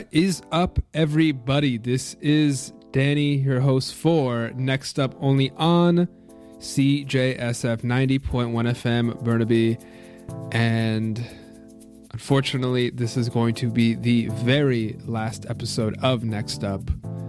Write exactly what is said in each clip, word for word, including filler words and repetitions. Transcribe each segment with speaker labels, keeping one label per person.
Speaker 1: Is up, everybody? This is Danny, your host for Next Up, only on C J S F ninety point one F M Burnaby. And unfortunately, this is going to be the very last episode of Next Up.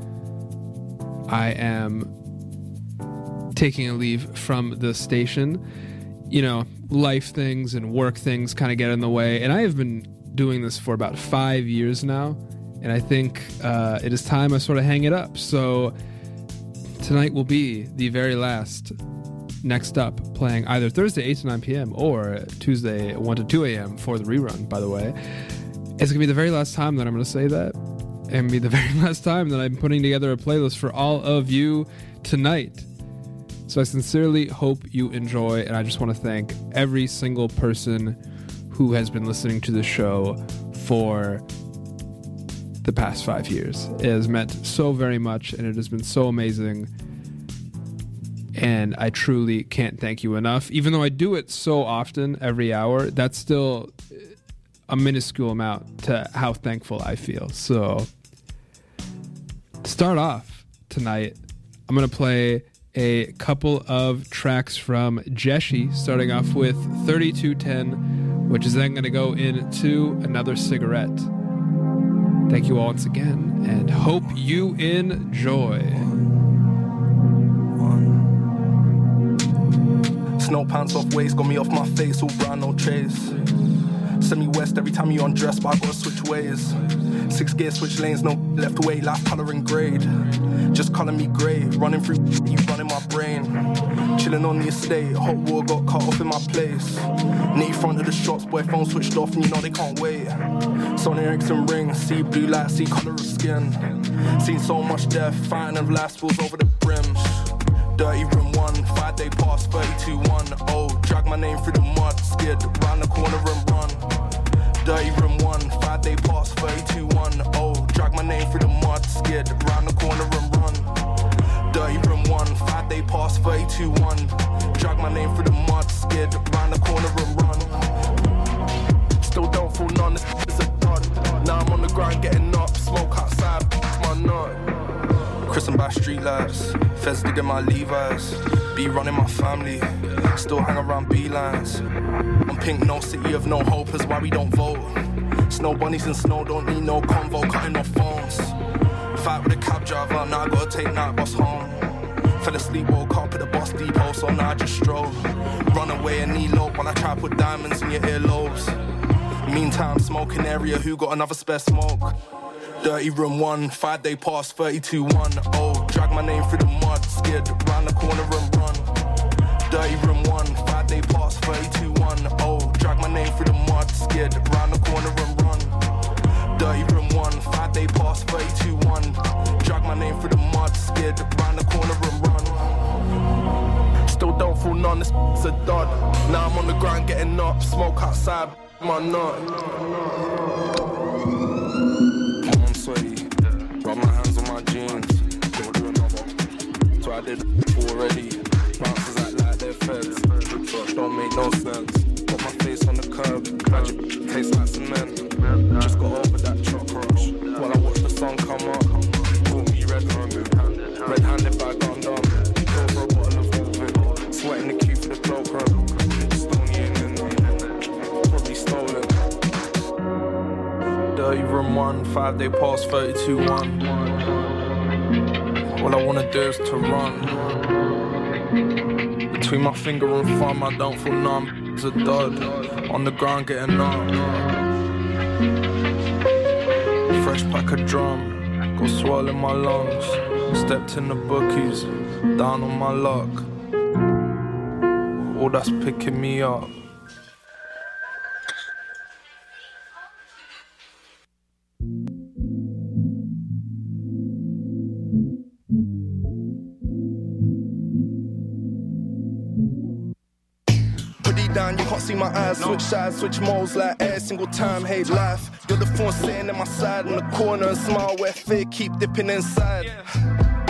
Speaker 1: I am taking a leave from the station. You know, life things and work things kind of get in the way. And I have been doing this for about five years now. And I think uh, it is time I sort of hang it up. So tonight will be the very last Next Up, playing either Thursday eight to nine p.m. or Tuesday one to two a.m. for the rerun, by the way. It's going to be the very last time that I'm going to say that. And be the very last time that I'm putting together a playlist for all of you tonight. So I sincerely hope you enjoy. And I just want to thank every single person who has been listening to the show for the past five years. It has meant so very much, and it has been so amazing. And I truly can't thank you enough. Even though I do it so often, every hour, that's still a minuscule amount to how thankful I feel. So, to start off tonight, I'm going to play a couple of tracks from Jeshi, starting off with thirty-two ten, which is then going to go into Another Cigarette. Thank you all once again, and hope you enjoy.
Speaker 2: Snow pants off waist, got me off my face, all brown, no chase. Send me west every time you undress, but I gotta switch ways. Six gear, switch lanes, no left way, life colouring grade. Just colour me grey, running through you running my brain. Chilling on the estate, hot water got cut off in my place. Knee front of the shops, boy phone switched off and you know they can't wait. Sony Ericsson ring, see blue light, see colour of skin. Seen so much death, fighting of life spills over the brim. Dirty room one, five day pass, thirty-two one. Oh, drag my name through the mud, skid, round the corner and run. Dirty room one, five day pass, thirty-two one. Oh, drag my name through the mud, skid, round the corner and run. Dirty room one, five day pass, thirty-two one. Drag my name through the mud, skid, round the corner and run. Still don't feel none, this is a dud. Now I'm on the grind getting up, smoke outside, my nut. Christened by streetlights, feds digging my Levi's. Be running my family, still hang around B-lines. On pink, no city of no hope is why we don't vote. Snow bunnies and snow don't need no convo, cutting off phones. Fight with a cab driver, now I gotta take night bus home. Fell asleep, woke up at the bus depot, so now I just stroll. Run away and elope while I try to put diamonds in your earlobes. Meantime, smoking area, who got another spare smoke? Dirty room one, five day pass, thirty-two one. Oh, drag my name through the mud, skid, round the corner and run. Dirty room one, five day pass, thirty-two one. Oh, drag my name through the mud, skid, round the corner and run. Dirty room one, five day pass, thirty-two one. Drag my name through the mud, skid, round the corner and run. Still don't feel none, this is a dud. Now I'm on the grind getting up, smoke outside, my nut. Sweaty, rub my hands on my jeans, go do another. So I did already. Bouncers act like they're feds, don't make no sense. Got my face on the curb, magic tastes like cement. Just got over that truck rush while I watch the sun come up. Caught me red-handed, red-handed by gun dumb. Go for a bottle of Velvet, sweating the queue for the cloak. Probably stolen. Dirty room one, five day pass, thirty-two one. All I wanna do is to run. Between my finger and thumb, I don't feel numb. It's a dud, on the ground getting numb. Fresh pack of drum, go swirling my lungs. Stepped in the bookies, down on my luck. All that's picking me up. Down, you can't see my eyes, switch sides, switch modes like every single time, hate life. You're the phone sitting in my side in the corner and smile where fear keep dipping inside. Six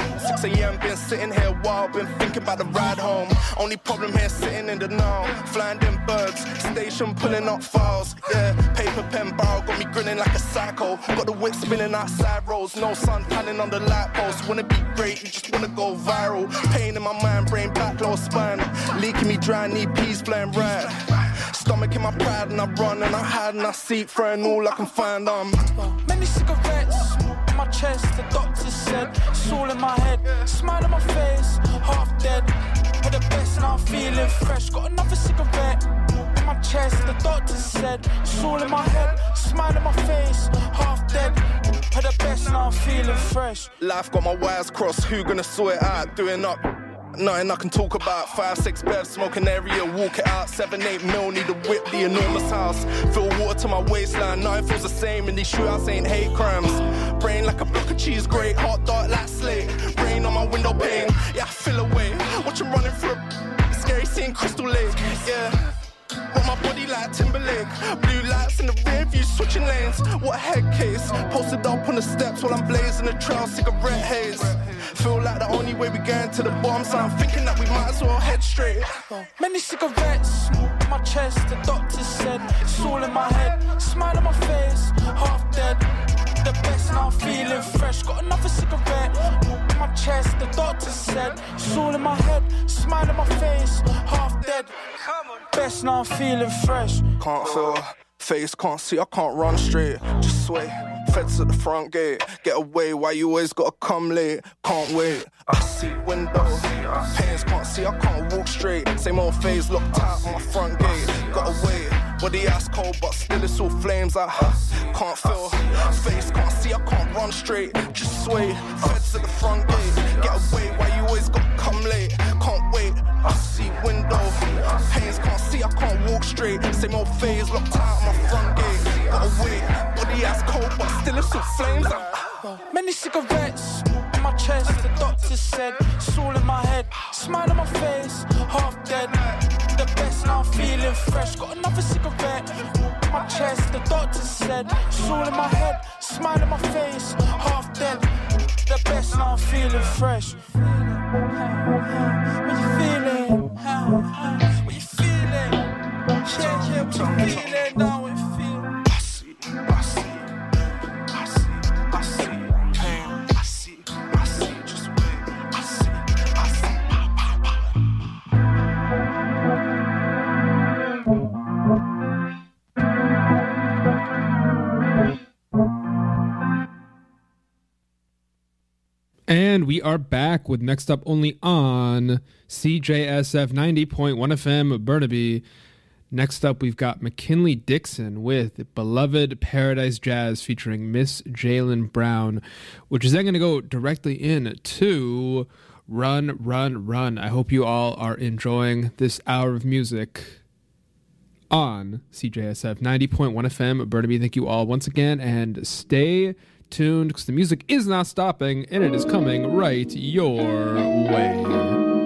Speaker 2: six a.m. Been sitting here a while, been thinking about the ride home. Only problem here sitting in the now. Flying them birds, station pulling up files. Yeah, paper pen barrel got me grinning like a psycho. Got the whip spinning outside roads, no sun panning on the light post. Wanna be great, you just wanna go viral. Pain in my mind, brain back, lower spine. Leaking me dry, need peas flying right. Stomach in my pride and I run and I hide and I seek for and all I can find. Um,
Speaker 3: Many cigarettes in my chest, the doctor said it's all in my head. Smile on my face, half dead. Had the best and I'm feeling fresh. Got another cigarette in my chest, the doctor said it's all in my head. Smile on my face, half dead. Had the best and I'm feeling fresh.
Speaker 2: Life got my wires crossed, who gonna sort it out? Doing up nothing I can talk about. Five, six bevs, smoking area, walk it out. Seven, eight mil, need a whip, the enormous house. Fill water to my waistline, nothing feels the same. In these shootouts ain't hate crimes. Brain like a block of cheese grate, heart dark like slate. Rain on my window pane, yeah I feel away. Watch you running through a scary scene, Crystal Lake, yeah. Got my body like Timberlake. Blue lights in the rear view, switching lanes. What a head case. Posted up on the steps while I'm blazing the trail, cigarette haze. Feel like the only way we get to the bottom, so I'm thinking that we might as well head straight.
Speaker 3: Many cigarettes in my chest, the doctor said it's all in my head. Smile on my face, half dead. The best and I'm feeling fresh. Got another cigarette in my chest, the doctor said it's all in my head. Smile on my face, half dead. Best and I'm feeling fresh.
Speaker 2: Can't feel face, can't see, I can't run straight. Just sway, feds at the front gate. Get away, why you always gotta come late? Can't wait, I see window. Pains, can't see, I can't walk straight. Same old phase, locked out on my front gate. Gotta wait, body ice cold, but still it's all flames. I can't feel face, can't see, I can't run straight. Just sway, feds at the front gate. Get away, why you always gotta come late? Can't wait, I see window. Pains, can't see, I can't walk straight. Same old phase, locked out on my front gate. Gotta wait, body ice cold, but still it's all flames. I
Speaker 3: Many cigarettes in my chest, the doctor said it's all in my head. Smile on my face, half dead. The best and I'm feeling fresh. Got another cigarette in my chest, the doctor said it's all in my head. Smile on my face, half dead. The best and I'm feeling fresh. What you feeling? What you feeling? Yeah, yeah, what you feeling now? What you feeling?
Speaker 2: I see, I see, I see, I see pain. I see, I see, just wait. I see, I see, pow, pow,
Speaker 1: And we are back with Next Up Only on C J S F ninety point one F M Burnaby. Next up, we've got McKinley Dixon with Beloved Paradise Jazz featuring Miss Jalen Brown, which is then going to go directly into Run, Run, Run. I hope you all are enjoying this hour of music on C J S F ninety point one F M Burnaby. Thank you all once again, and stay tuned because the music is not stopping and it is coming right your way.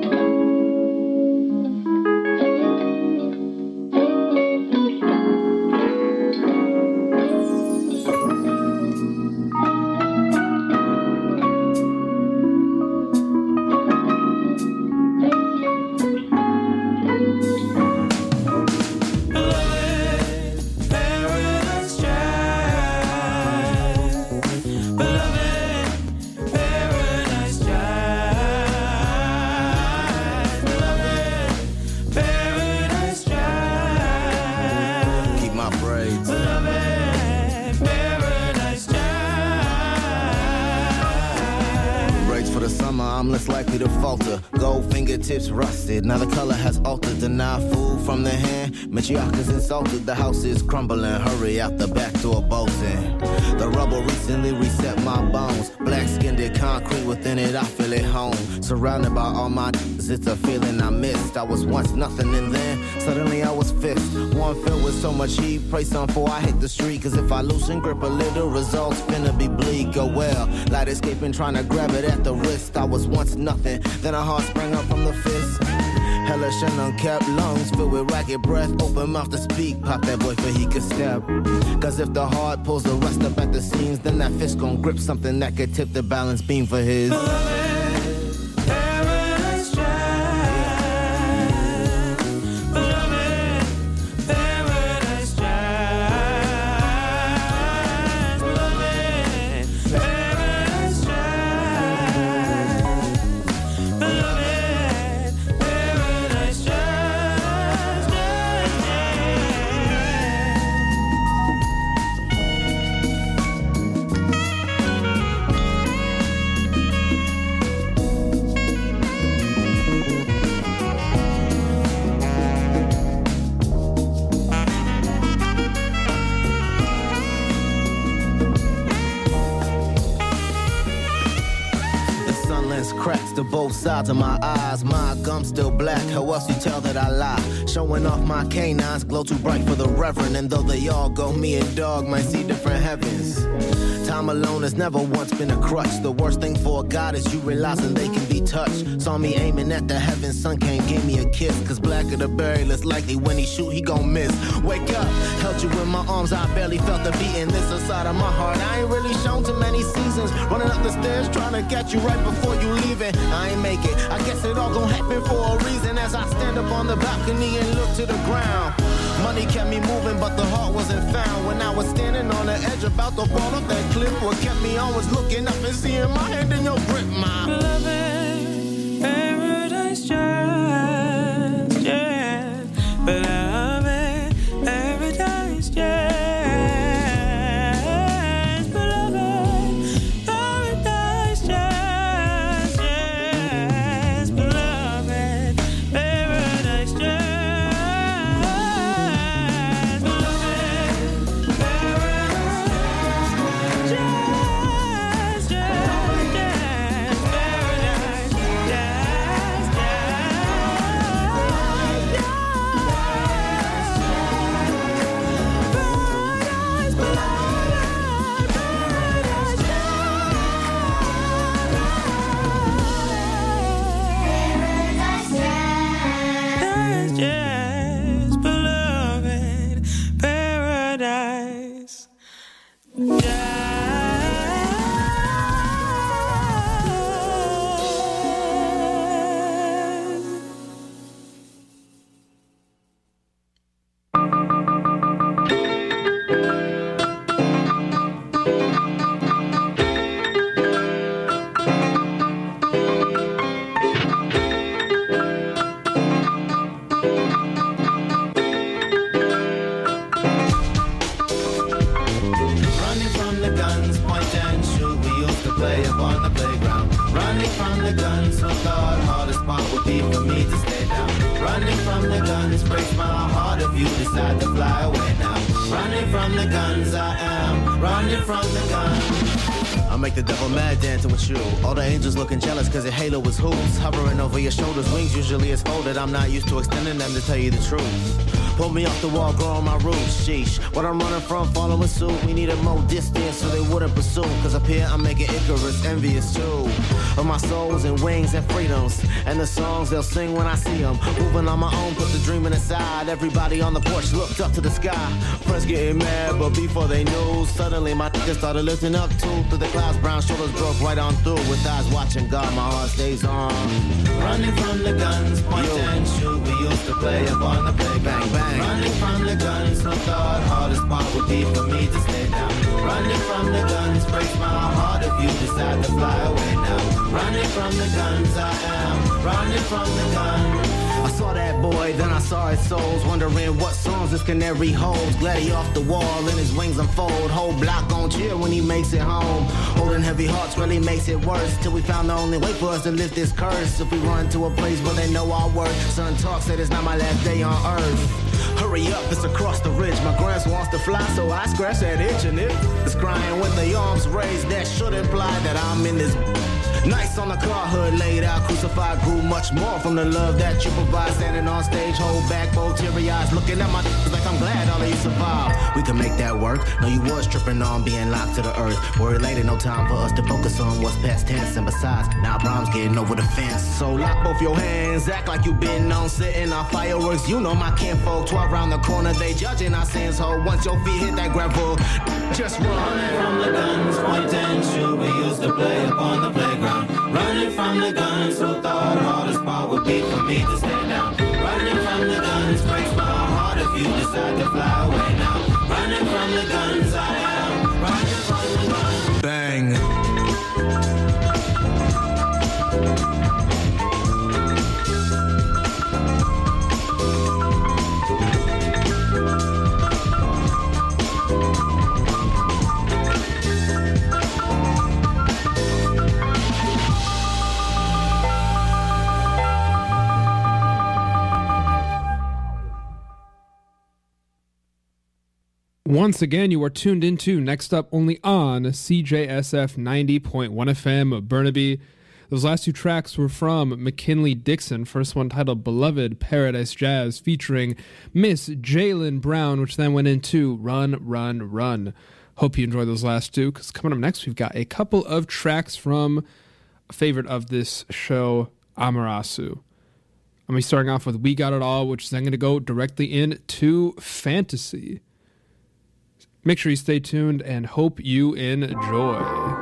Speaker 4: Tips rusted, now the color has altered. Deny food from the hand, matriarchs insulted. The house is crumbling, hurry out the back door, bolting. The rubble recently reset my bones. Black skinned concrete within it, I feel at home. Surrounded by all my d***s, it's a feeling I missed. I was once nothing and then suddenly I was fifth. One filled with so much heat, pray some for I hit the street. Cause if I loosen grip a little, results finna be bleak. Oh well, light escaping, trying to grab it at the wrist. I was once nothing, then a heart sprang up from the fist. Hellish and uncapped lungs filled with ragged breath. Open mouth to speak, pop that boy for he could step. Cause if the heart pulls the rest up at the seams, then that fist gon' grip something that could tip the balance beam for his.
Speaker 3: Beloved,
Speaker 4: Since cracks to both sides of my eyes, my gum's still black. How else you tell that I lie? Showing off my canines, glow too bright for the reverend. And though they all go, me and dog might see different heavens. Time alone has never once been a crutch. The worst thing for a god is you realizing they can be touched. Saw me aiming at the heavens, sun came, gave me a kiss. Cause blacker the berry, less likely when he shoot, he gon' miss. Wake up, held you in my arms, I barely felt the beating. This inside of my heart, I ain't really shown too many seasons. Running up the stairs, trying to catch you right before you leaving. I ain't make it, I guess it all gon' happen for a reason. As I stand up on the balcony and look to the ground. Money kept me moving, but the heart wasn't found. When I was standing on the edge about to fall off that cliff, what kept me on was looking up and seeing my hand in your grip, my
Speaker 3: beloved, paradise just, yeah. Beloved, paradise just.
Speaker 4: I'm not used to extending them, to tell you the truth. Pull me off the wall, grow on my roots, sheesh. What I'm running from, following suit. We needed more distance so they wouldn't pursue. Cause up here I'm making Icarus envious too. Of my souls and wings and freedoms. And the songs they'll sing when I see them. Moving on my own, put the dreaming aside. Everybody on the porch looked up to the sky. Friends getting mad, but before they knew, suddenly my niggas started lifting up too. Through the clouds, brown shoulders broke right on through. With eyes watching God, my heart stays on.
Speaker 5: Running from the guns, point Yo. and shoot. We used to play up on the playground.
Speaker 4: Bang, bang.
Speaker 5: Running from the guns, who thought hardest part would be for me to stay down. Running from the guns, breaks my heart if you decide to fly away now. Running from the guns, I am running from the guns.
Speaker 4: I saw that boy, then I saw his souls, wondering what songs this canary holds. Glad he off the wall and his wings unfold. Whole block gon' cheer when he makes it home. Holding heavy hearts really makes it worse. Till we found the only way for us to lift this curse. If we run to a place where they know our worth. Son Talk said it's not my last day on earth. Hurry up, it's across the ridge. My grandson wants to fly, so I scratch that itch, and it is crying with the arms raised. That should imply that I'm in this. Nice on the car hood, laid out, crucified, grew much more from the love that you provide. Standing on stage, hold back, both teary eyes, looking at my like I'm glad all of you survived. We can make that work. No, you was tripping on being locked to the earth. Worried later, no time for us to focus on what's past tense. And besides, now Brahms getting over the fence. So lock both your hands, act like you been on sitting on fireworks. You know my kinfolk, twelve round the corner, they judging our sins. Ho, once your feet hit that gravel, just run.
Speaker 5: Running from the guns, point and shoot. We used to play up on the playground. Running from the guns, who thought hardest part would be for me to stay down. Running from the guns, breaks my heart if you decide to fly away now. Running from the guns, I am running from the guns.
Speaker 4: Bang.
Speaker 1: Once again, you are tuned into Next Up only on C J S F ninety point one F M Burnaby. Those last two tracks were from McKinley Dixon. First one titled Beloved Paradise Jazz featuring Miss Jaylen Brown, which then went into Run, Run, Run. Hope you enjoyed those last two, because coming up next, we've got a couple of tracks from a favorite of this show, Amarasu. I'm going to be starting off with We Got It All, which is then going to go directly into Fantasy. Make sure you stay tuned and hope you enjoy.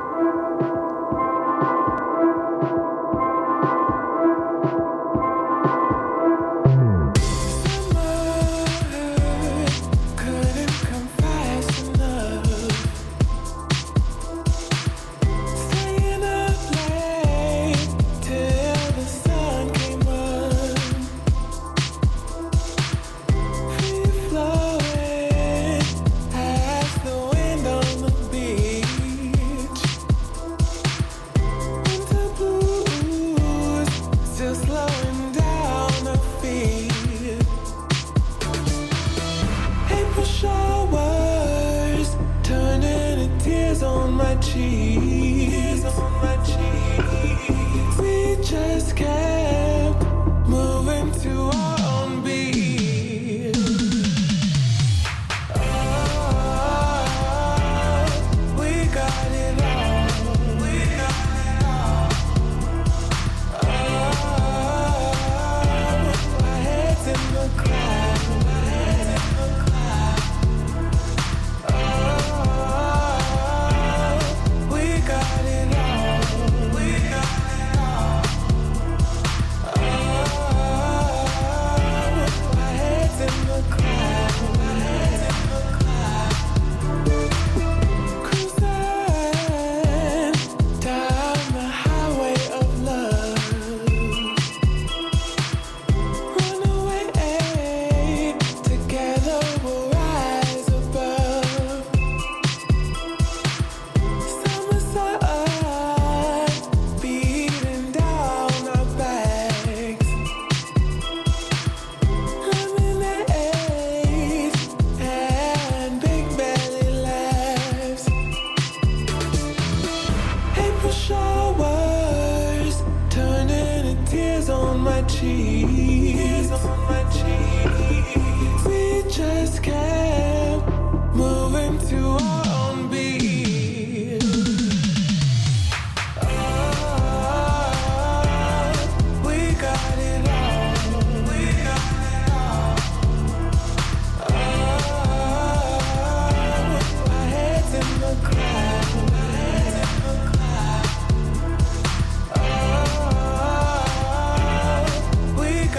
Speaker 6: We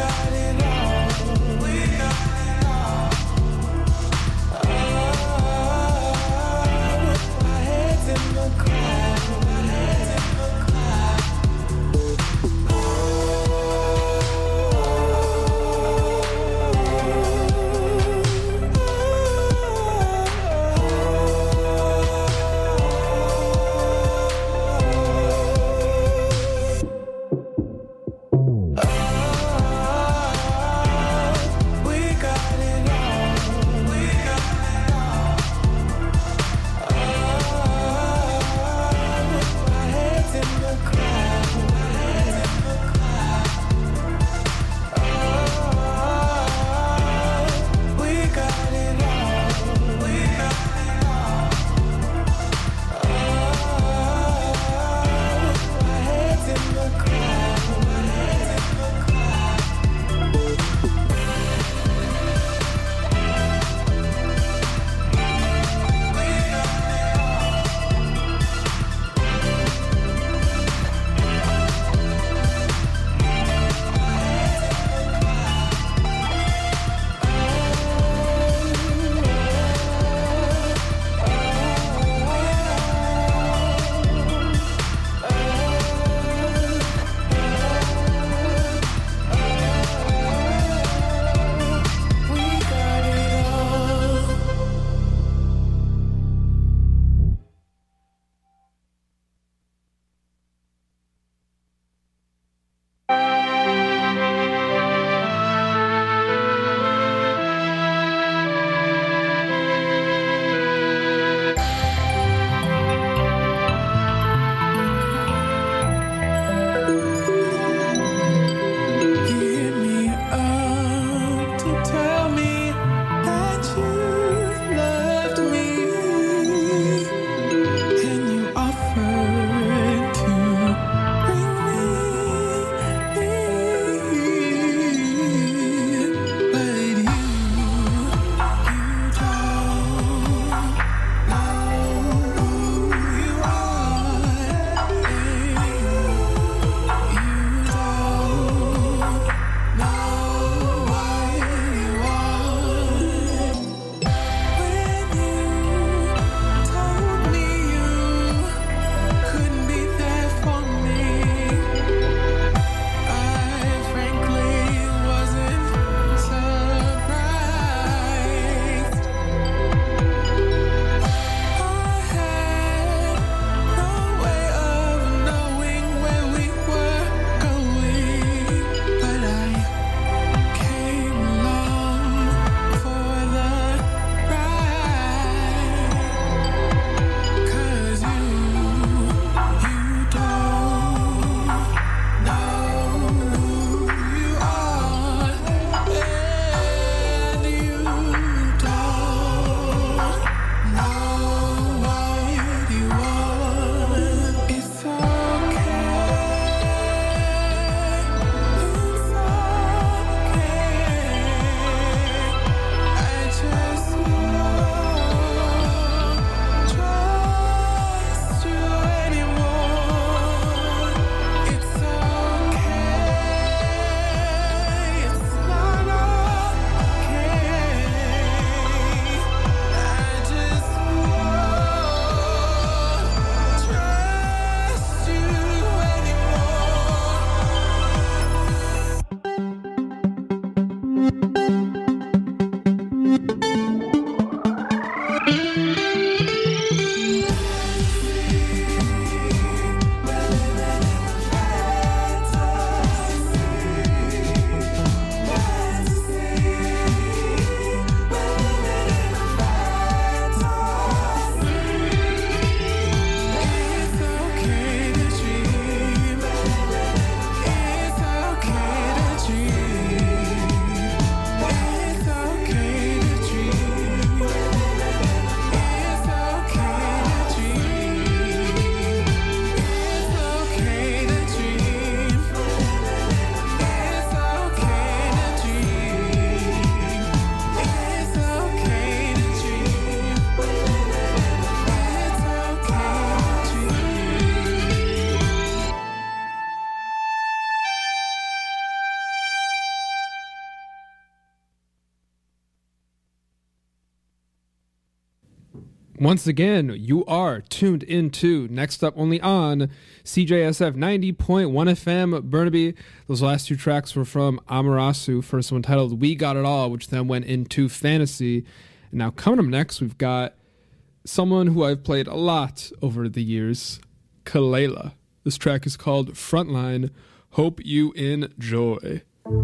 Speaker 1: once again, you are tuned into Next Up only on C J S F ninety point one F M Burnaby. Those last two tracks were from Amarasu. First one titled We Got It All, which then went into Fantasy. And now coming up next, we've got someone who I've played a lot over the years, Kelela. This track is called Frontline. Hope you enjoy.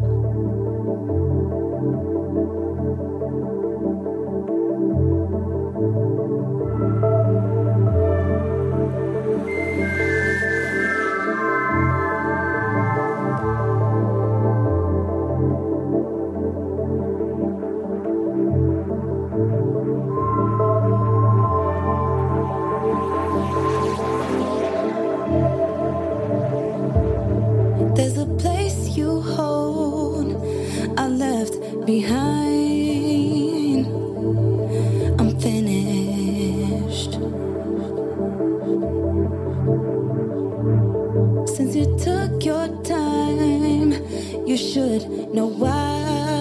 Speaker 6: There's a place you hold I left behind. I'm finished. Since you took your time, you should know why.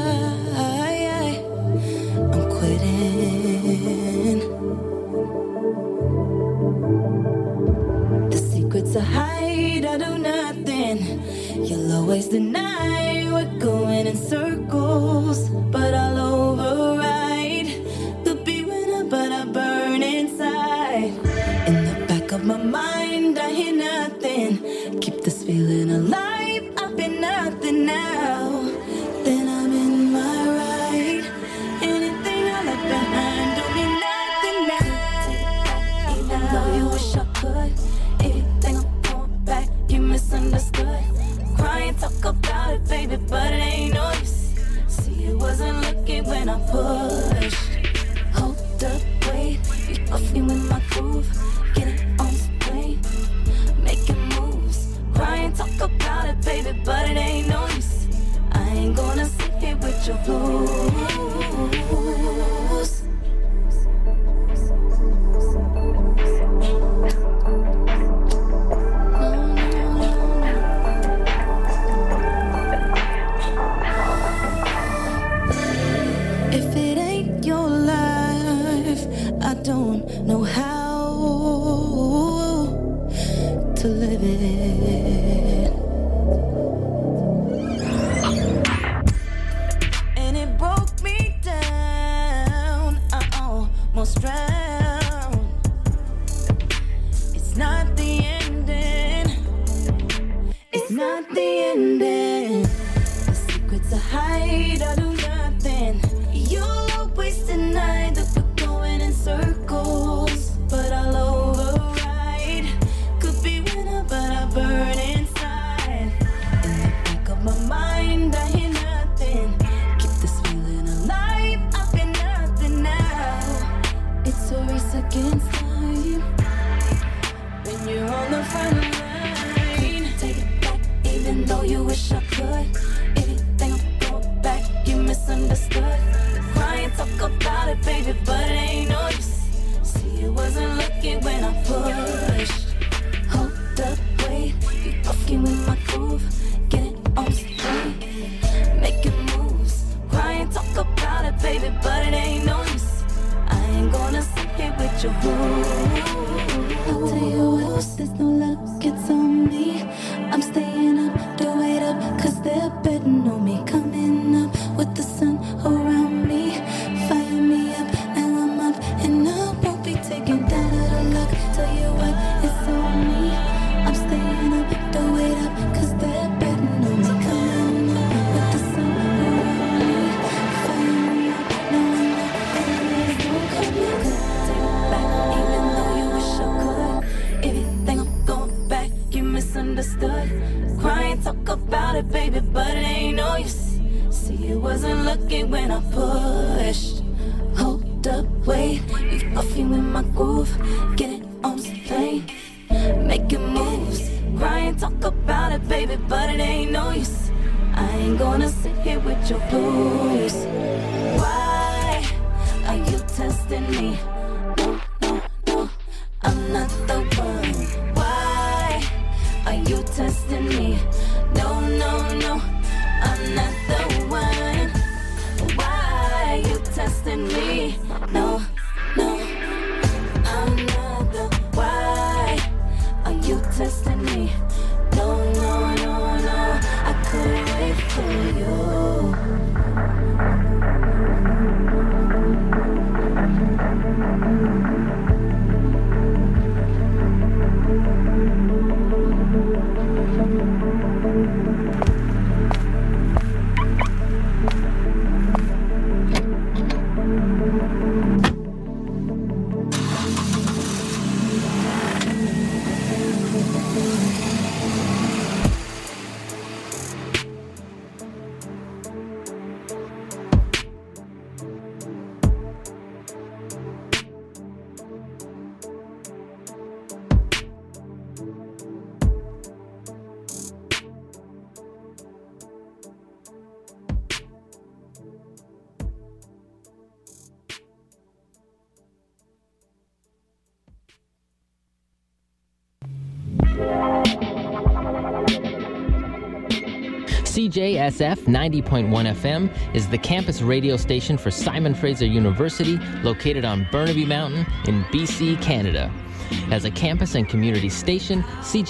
Speaker 6: I'm quitting. The secrets I hide, I do nothing. You'll always deny we're going in circles, but I'll override. Could be winner, but I burn inside. In the back of my mind, I hear nothing. Keep this feeling alive, I've been nothing now. Then I'm in my right. Anything I left behind don't mean nothing now. Even though you wish I could, everything I'm going back, you misunderstood. Crying, talk about it, baby, but it ain't no use. See, it wasn't looking when I pushed. Hold up, wait, you off me with my groove. Get it on plane, making moves. Crying, talk about it, baby, but it ain't no use. I ain't gonna sit here with your blues. I don't know how to live it. And it broke me down. I almost drowned. It's not the ending. It's not the ending. The secrets I hide, I do nothing. You'll always deny that circles, but I'll override. Could be winner, but I burn inside. In the back of my mind, I hear nothing. Keep this feeling alive, I've been nothing now. It's a race against time. When you're on the front line, take it back, even though you wish I could. Everything I'm going back, you misunderstood. Crying, talk about it, baby, but it ain't no use. See, it wasn't looking when I pushed. Hold up, wait, you fucking with my groove. Get it on straight, making moves. Crying, talk about it, baby, but it ain't no use. I ain't gonna sit here with your rules. I'll tell you what, there's no luck, it's on me. I'm staying up, to wait up, cause they're betting on me. Coming up with the sun around me. Fire me up, now I'm up, and I won't be taken down to the luck. Tell you what, it's on me. I'm staying up, to wait up, cause they're betting on me. Coming up with the sun around me. Fire me up, now I'm up, and there's no coming back. Take it back, even though you wish I could. Everything I'm going back, you misunderstood. Crying, talk about it, baby, but it ain't no use. See, it wasn't looking when I pushed. Hold up, wait, you fucking with my groove. Get it on plane, making moves. Crying, talk about it, baby, but it ain't no use. I ain't gonna sit here with your blues. Why are you testing me? No, no, no, I'm not the one. Why are you testing me? No, no, no, I'm not the one. Why are you testing me? No, no. testing me. No, no, no, no, I couldn't wait for you.
Speaker 7: C J S F ninety point one F M is the campus radio station for Simon Fraser University, located on Burnaby Mountain in B C, Canada. As a campus and community station, C J